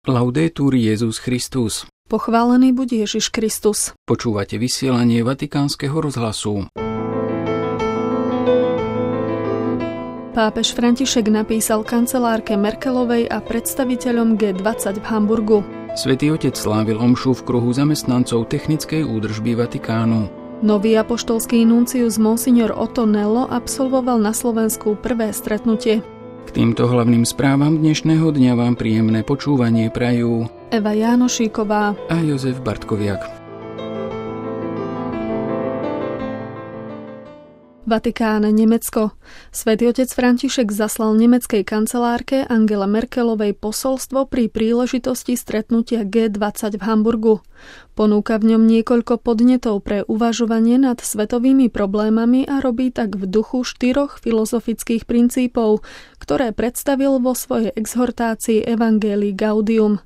Laudetur Jesus Christus. Pochválený buď Ježiš Kristus. Počúvate vysielanie Vatikánskeho rozhlasu. Pápež František napísal kancelárke Merkelovej a predstaviteľom G20 v Hamburgu. Svätý Otec slávil omšu v kruhu zamestnancov technickej údržby Vatikánu. Nový apoštolský nuncius Monsignor Otto Nello absolvoval na Slovensku prvé stretnutie. K týmto hlavným správam dnešného dňa vám príjemné počúvanie prajú Eva Jánošíková a Jozef Bartkoviak. Vatikán, Nemecko. Svätý Otec František zaslal nemeckej kancelárke Angele Merkelovej posolstvo pri príležitosti stretnutia G20 v Hamburgu. Ponúka v ňom niekoľko podnetov pre uvažovanie nad svetovými problémami a robí tak v duchu 4 filozofických princípov, ktoré predstavil vo svojej exhortácii Evangelii Gaudium.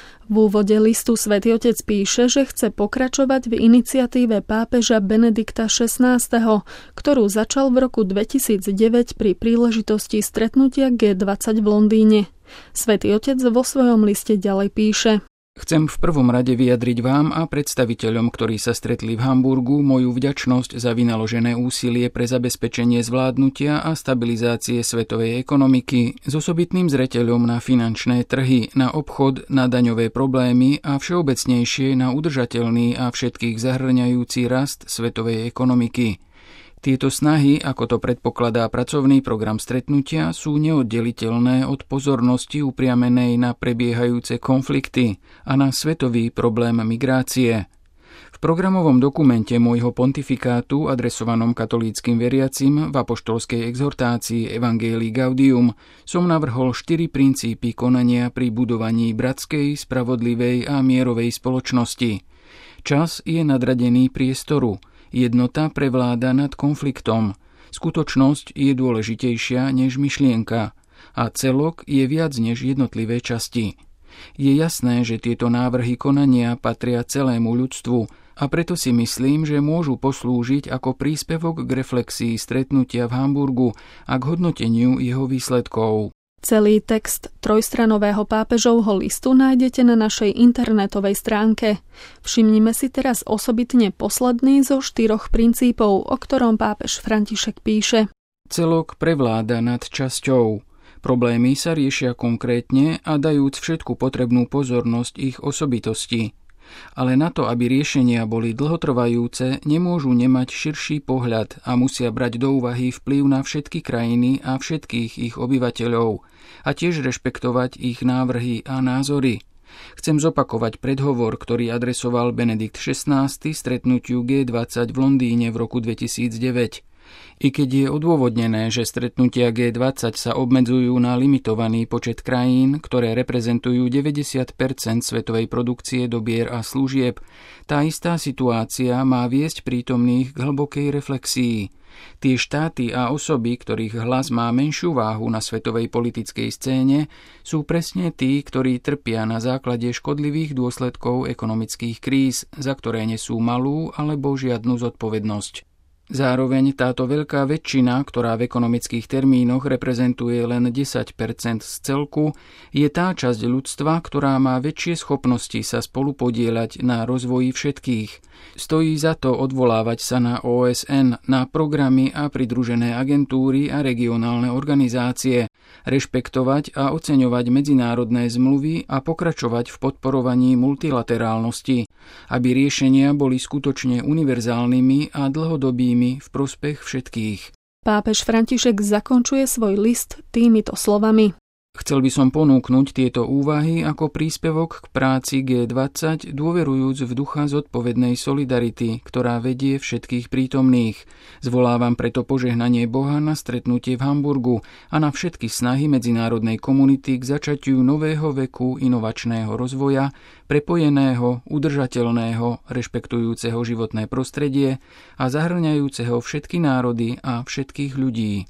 V úvode listu Svätý Otec píše, že chce pokračovať v iniciatíve pápeža Benedikta XVI, ktorú začal v roku 2009 pri príležitosti stretnutia G20 v Londýne. Svätý Otec vo svojom liste ďalej píše: Chcem v prvom rade vyjadriť vám a predstaviteľom, ktorí sa stretli v Hamburgu, moju vďačnosť za vynaložené úsilie pre zabezpečenie zvládnutia a stabilizácie svetovej ekonomiky s osobitným zreteľom na finančné trhy, na obchod, na daňové problémy a všeobecnejšie na udržateľný a všetkých zahŕňajúci rast svetovej ekonomiky. Tieto snahy, ako to predpokladá pracovný program stretnutia, sú neoddeliteľné od pozornosti upriamenej na prebiehajúce konflikty a na svetový problém migrácie. V programovom dokumente môjho pontifikátu adresovanom katolíckym veriacim v apoštolskej exhortácii Evangelii Gaudium som navrhol 4 princípy konania pri budovaní bratskej, spravodlivej a mierovej spoločnosti. Čas je nadradený priestoru. Jednota prevláda nad konfliktom. Skutočnosť je dôležitejšia než myšlienka a celok je viac než jednotlivé časti. Je jasné, že tieto návrhy konania patria celému ľudstvu a preto si myslím, že môžu poslúžiť ako príspevok k reflexii stretnutia v Hamburgu a k hodnoteniu jeho výsledkov. Celý text trojstranového pápežovho listu nájdete na našej internetovej stránke. Všimnime si teraz osobitne posledný zo 4 princípov, o ktorom pápež František píše. Celok prevláda nad časťou. Problémy sa riešia konkrétne a dajúc všetku potrebnú pozornosť ich osobitosti. Ale na to, aby riešenia boli dlhotrvajúce, nemôžu nemať širší pohľad a musia brať do úvahy vplyv na všetky krajiny a všetkých ich obyvateľov a tiež rešpektovať ich návrhy a názory. Chcem zopakovať predhovor, ktorý adresoval Benedikt XVI stretnutiu G20 v Londýne v roku 2009. I keď je odôvodnené, že stretnutia G20 sa obmedzujú na limitovaný počet krajín, ktoré reprezentujú 90% svetovej produkcie dobier a služieb, tá istá situácia má viesť prítomných k hlbokej reflexii. Tie štáty a osoby, ktorých hlas má menšiu váhu na svetovej politickej scéne, sú presne tí, ktorí trpia na základe škodlivých dôsledkov ekonomických kríz, za ktoré nesú malú alebo žiadnu zodpovednosť. Zároveň táto veľká väčšina, ktorá v ekonomických termínoch reprezentuje len 10% z celku, je tá časť ľudstva, ktorá má väčšie schopnosti sa spolupodieľať na rozvoji všetkých. Stojí za to odvolávať sa na OSN, na programy a pridružené agentúry a regionálne organizácie, rešpektovať a oceňovať medzinárodné zmluvy a pokračovať v podporovaní multilaterálnosti, aby riešenia boli skutočne univerzálnymi a dlhodobými v prospech všetkých. Pápež František zakončuje svoj list týmito slovami. Chcel by som ponúknuť tieto úvahy ako príspevok k práci G20, dôverujúc v ducha zodpovednej solidarity, ktorá vedie všetkých prítomných. Zvolávam preto požehnanie Boha na stretnutie v Hamburgu a na všetky snahy medzinárodnej komunity k začatiu nového veku inovačného rozvoja, prepojeného, udržateľného, rešpektujúceho životné prostredie a zahŕňajúceho všetky národy a všetkých ľudí.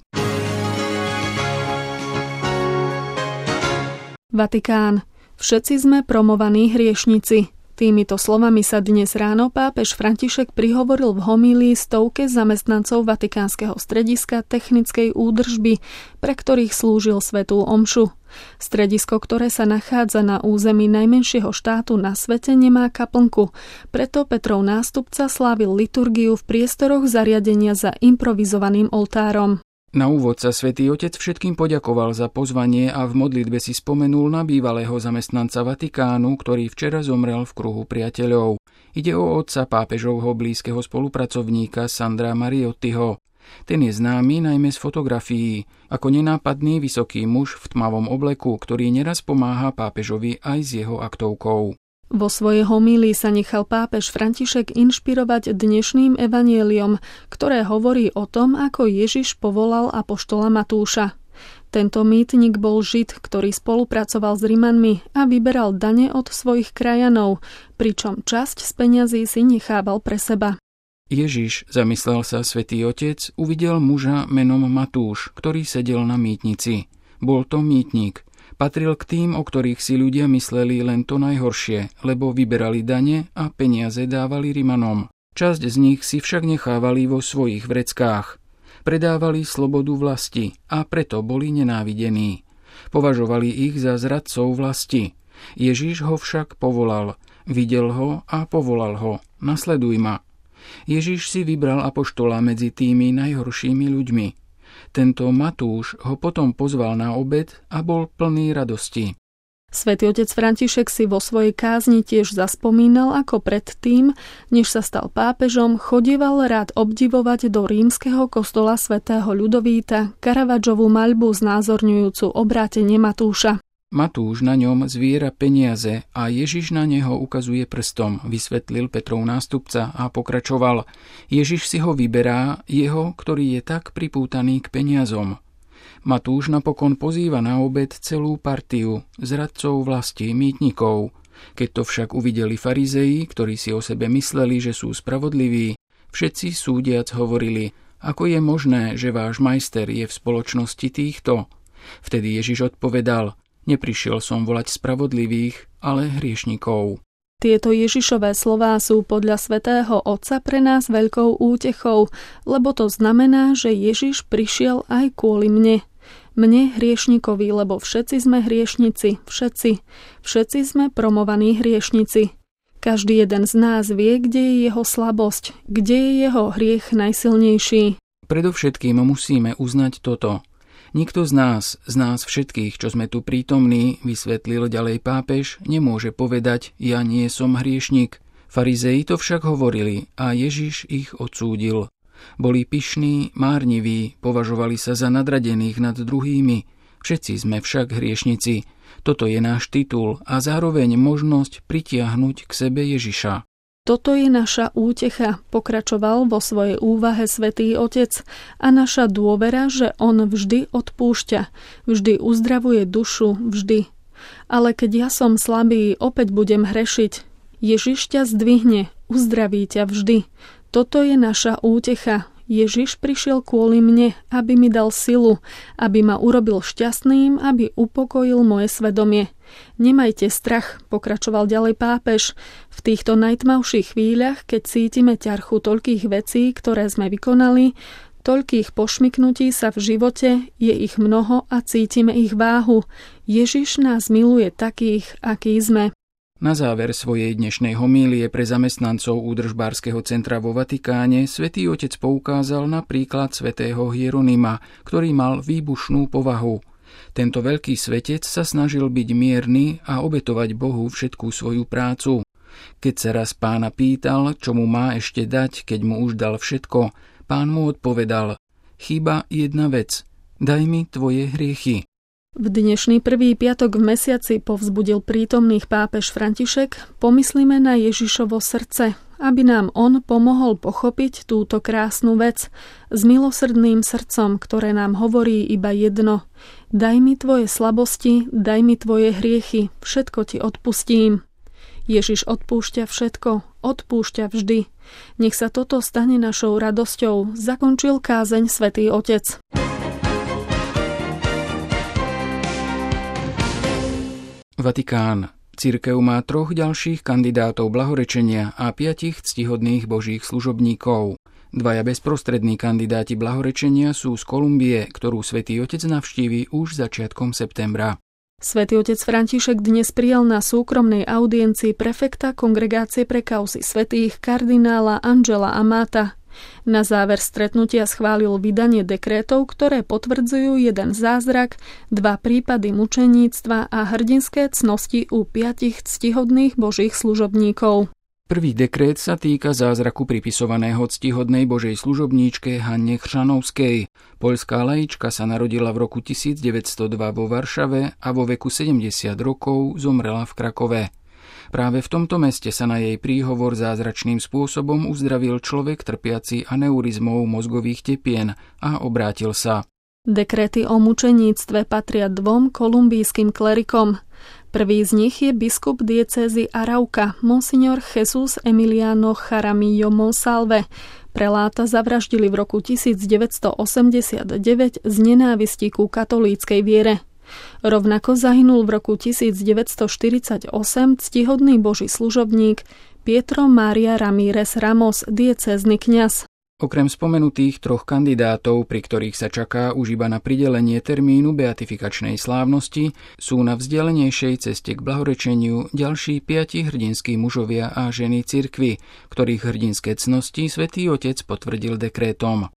Vatikán. Všetci sme promovaní hriešnici. Týmito slovami sa dnes ráno pápež František prihovoril v homílii stovke zamestnancov Vatikánskeho strediska technickej údržby, pre ktorých slúžil svätú omšu. Stredisko, ktoré sa nachádza na území najmenšieho štátu na svete, nemá kaplnku, preto Petrov nástupca slávil liturgiu v priestoroch zariadenia za improvizovaným oltárom. Na úvod sa Svätý Otec všetkým poďakoval za pozvanie a v modlitbe si spomenul na bývalého zamestnanca Vatikánu, ktorý včera zomrel v kruhu priateľov. Ide o otca pápežovho blízkeho spolupracovníka Sandra Mariottiho. Ten je známy najmä z fotografií, ako nenápadný vysoký muž v tmavom obleku, ktorý neraz pomáha pápežovi aj s jeho aktovkou. Vo svojej homílii sa nechal pápež František inšpirovať dnešným evanjeliom, ktoré hovorí o tom, ako Ježiš povolal apoštola Matúša. Tento mýtnik bol Žid, ktorý spolupracoval s Rimanmi a vyberal dane od svojich krajanov, pričom časť z peňazí si nechával pre seba. Ježiš, zamyslel sa Svätý Otec, uvidel muža menom Matúš, ktorý sedel na mýtnici. Bol to mýtnik. Patril k tým, o ktorých si ľudia mysleli len to najhoršie, lebo vyberali dane a peniaze dávali Rimanom. Časť z nich si však nechávali vo svojich vreckách. Predávali slobodu vlasti a preto boli nenávidení. Považovali ich za zradcov vlasti. Ježiš ho však povolal. Videl ho a povolal ho. Nasleduj ma. Ježiš si vybral apoštola medzi tými najhoršími ľuďmi. Tento Matúš ho potom pozval na obed a bol plný radosti. Svätý otec František si vo svojej kázni tiež zaspomínal, ako predtým, než sa stal pápežom, chodieval rád obdivovať do rímskeho kostola svätého Ľudovíta Caravaggiovú maľbu znázorňujúcu obrátenie Matúša. Matúš na ňom zviera peniaze a Ježiš na neho ukazuje prstom, vysvetlil Petrov nástupca a pokračoval. Ježiš si ho vyberá, jeho, ktorý je tak pripútaný k peniazom. Matúš napokon pozýva na obed celú partiu zradcov vlasti, mýtnikov. Keď to však uvideli farizei, ktorí si o sebe mysleli, že sú spravodliví, všetci súdiac hovorili, ako je možné, že váš majster je v spoločnosti týchto. Vtedy Ježiš odpovedal, neprišiel som volať spravodlivých, ale hriešnikov. Tieto Ježišové slová sú podľa svätého Otca pre nás veľkou útechou, lebo to znamená, že Ježiš prišiel aj kvôli mne. Mne hriešnikovi, lebo všetci sme hriešnici, všetci sme promovaní hriešnici. Každý jeden z nás vie, kde je jeho slabosť, kde je jeho hriech najsilnejší. Predovšetkým musíme uznať toto. Nikto z nás všetkých, čo sme tu prítomní, vysvetlil ďalej pápež, nemôže povedať, ja nie som hriešnik. Farizei to však hovorili a Ježiš ich odsúdil. Boli pyšní, márniví, považovali sa za nadradených nad druhými. Všetci sme však hriešnici. Toto je náš titul a zároveň možnosť pritiahnuť k sebe Ježiša. Toto je naša útecha, pokračoval vo svojej úvahe Svätý Otec, a naša dôvera, že on vždy odpúšťa, vždy uzdravuje dušu, vždy. Ale keď ja som slabý, opäť budem hrešiť. Ježiš ťa zdvihne, uzdraví ťa vždy. Toto je naša útecha. Ježiš prišiel kvôli mne, aby mi dal silu, aby ma urobil šťastným, aby upokojil moje svedomie. Nemajte strach, pokračoval ďalej pápež. V týchto najtmavších chvíľach, keď cítime ťarchu toľkých vecí, ktoré sme vykonali, toľkých pošmyknutí sa v živote, je ich mnoho a cítime ich váhu. Ježiš nás miluje takých, akí sme. Na záver svojej dnešnej homílie pre zamestnancov údržbárskeho centra vo Vatikáne Svätý Otec poukázal na príklad svätého Hieronyma, ktorý mal výbušnú povahu. Tento veľký svetec sa snažil byť mierny a obetovať Bohu všetkú svoju prácu. Keď sa raz Pána pýtal, čo mu má ešte dať, keď mu už dal všetko, Pán mu odpovedal, chýba jedna vec, daj mi tvoje hriechy. V dnešný prvý piatok v mesiaci povzbudil prítomných pápež František, pomyslíme na Ježišovo srdce, aby nám on pomohol pochopiť túto krásnu vec s milosrdným srdcom, ktoré nám hovorí iba jedno. Daj mi tvoje slabosti, daj mi tvoje hriechy, všetko ti odpustím. Ježiš odpúšťa všetko, odpúšťa vždy. Nech sa toto stane našou radosťou, zakončil kázeň Svätý Otec. Vatikán. Cirkev má 3 ďalších kandidátov blahorečenia a 5 ctihodných božích služobníkov. 2 bezprostrední kandidáti blahorečenia sú z Kolumbie, ktorú Svätý Otec navštívi už začiatkom septembra. Svätý otec František dnes prijal na súkromnej audiencii prefekta Kongregácie pre kauzy svätých kardinála Angela Amata. Na záver stretnutia schválil vydanie dekrétov, ktoré potvrdzujú 1 zázrak, 2 prípady mučeníctva a hrdinské cnosti u 5 ctihodných božích služobníkov. Prvý dekrét sa týka zázraku pripisovaného ctihodnej božej služobníčke Hanne Chřanovskej. Poľská laička sa narodila v roku 1902 vo Varšave a vo veku 70 rokov zomrela v Krakove. Práve v tomto meste sa na jej príhovor zázračným spôsobom uzdravil človek trpiaci aneurizmou mozgových tepien a obrátil sa. Dekréty o mučeníctve patria 2 kolumbijským klerikom. Prvý z nich je biskup diecézy Arauca, monsignor Jesus Emiliano Jaramillo Monsalve. Preláta zavraždili v roku 1989 z nenávisti ku katolíckej viere. Rovnako zahynul v roku 1948 ctihodný boží služobník Pietro Maria Ramírez Ramos, diecézny kňaz. Okrem spomenutých 3 kandidátov, pri ktorých sa čaká už iba na pridelenie termínu beatifikačnej slávnosti, sú na vzdialenejšej ceste k blahorečeniu ďalší 5 hrdinskí mužovia a ženy cirkvi, ktorých hrdinské cnosti Svätý Otec potvrdil dekrétom.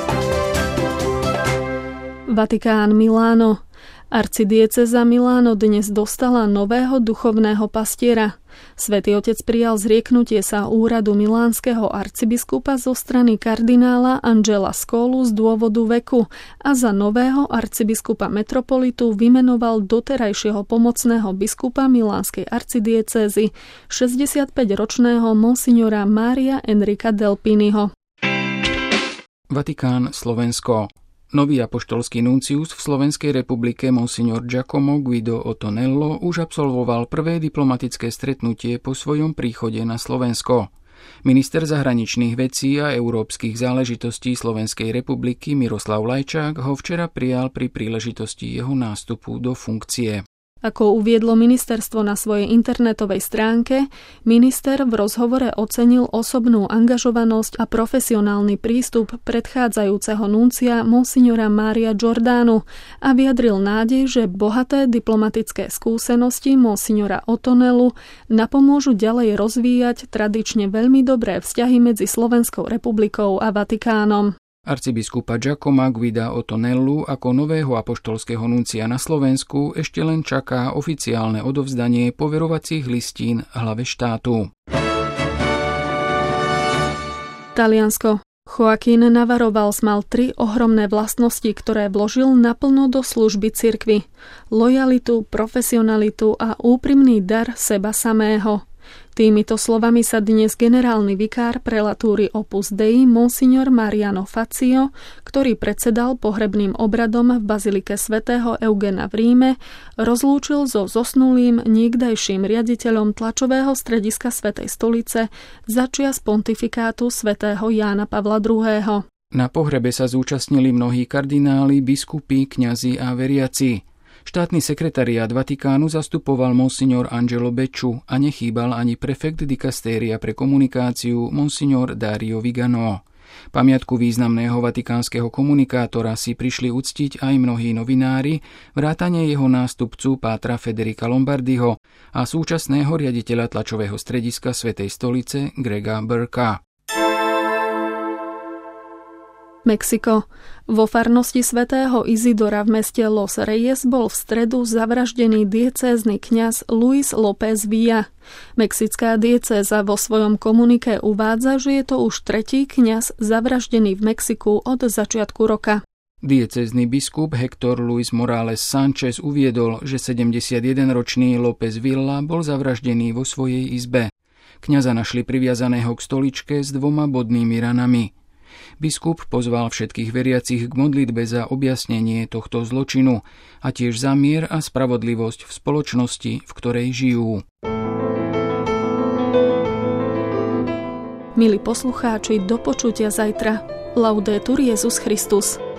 Vatikán, Miláno. Arcidiecéza Miláno dnes dostala nového duchovného pastiera. Svätý Otec prijal zrieknutie sa úradu milánskeho arcibiskupa zo strany kardinála Angela Scolu z dôvodu veku a za nového arcibiskupa metropolitu vymenoval doterajšieho pomocného biskupa milánskej arcidiecézy 65-ročného monsignora Mária Enrika Delpiniho. Vatikán, Slovensko. Nový apoštolský nuncius v Slovenskej republike monsignor Giacomo Guido Otonello už absolvoval prvé diplomatické stretnutie po svojom príchode na Slovensko. Minister zahraničných vecí a európskych záležitostí Slovenskej republiky Miroslav Lajčák ho včera prijal pri príležitosti jeho nástupu do funkcie. Ako uviedlo ministerstvo na svojej internetovej stránke, minister v rozhovore ocenil osobnú angažovanosť a profesionálny prístup predchádzajúceho nuncia monsignora Mária Giordanu a vyjadril nádej, že bohaté diplomatické skúsenosti monsignora Otonelu napomôžu ďalej rozvíjať tradične veľmi dobré vzťahy medzi Slovenskou republikou a Vatikánom. Arcibiskupa Giacoma Guida Otonellu ako nového apoštolského nuncia na Slovensku ešte len čaká oficiálne odovzdanie poverovacích listín hlave štátu. Taliansko. Joaquín Navarro Valls mal 3 ohromné vlastnosti, ktoré vložil naplno do služby cirkvi. Lojalitu, profesionalitu a úprimný dar seba samého. Týmito slovami sa dnes generálny vikár prelatúry Opus Dei monsignor Mariano Fazio, ktorý predsedal pohrebným obradom v bazilike svätého Eugena v Ríme, rozlúčil so zosnulým niekdajším riaditeľom tlačového strediska Svätej stolice začias pontifikátu svätého Jána Pavla II. Na pohrebe sa zúčastnili mnohí kardináli, biskupy, kňazi a veriaci. Štátny sekretariát Vatikánu zastupoval monsignor Angelo Becciu a nechýbal ani prefekt dikastéria pre komunikáciu monsignor Dario Vigano. Pamiatku významného vatikánskeho komunikátora si prišli uctiť aj mnohí novinári, vrátane jeho nástupcu pátra Federica Lombardiho a súčasného riaditeľa tlačového strediska Svätej stolice Grega Burka. Mexiko. Vo farnosti svätého Izidora v meste Los Reyes bol v stredu zavraždený diecézny kňaz Luis López Villa. Mexická diecéza vo svojom komunike uvádza, že je to už 3. kňaz zavraždený v Mexiku od začiatku roka. Diecézny biskup Héctor Luis Morales Sánchez uviedol, že 71-ročný López Villa bol zavraždený vo svojej izbe. Kňaza našli priviazaného k stoličke s 2 bodnými ranami. Biskup pozval všetkých veriacich k modlitbe za objasnenie tohto zločinu a tiež za mier a spravodlivosť v spoločnosti, v ktorej žijú. Milí poslucháči, do počutia zajtra. Laudetur Jesus Christus.